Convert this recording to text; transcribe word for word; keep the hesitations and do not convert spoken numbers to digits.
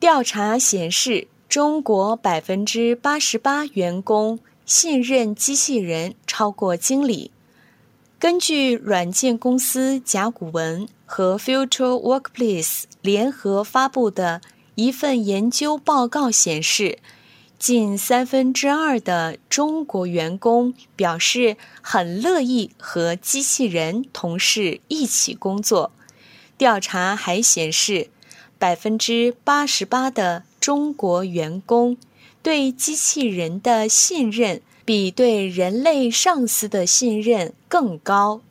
调查显示，中国百分之八十八员工信任机器人超过经理。根据软件公司甲骨文和 Future Workplace 联合发布的一份研究报告显示，近三分之二的中国员工表示很乐意和机器人同事一起工作。调查还显示，百分之八十八的中国员工对机器人的信任比对人类上司的信任更高。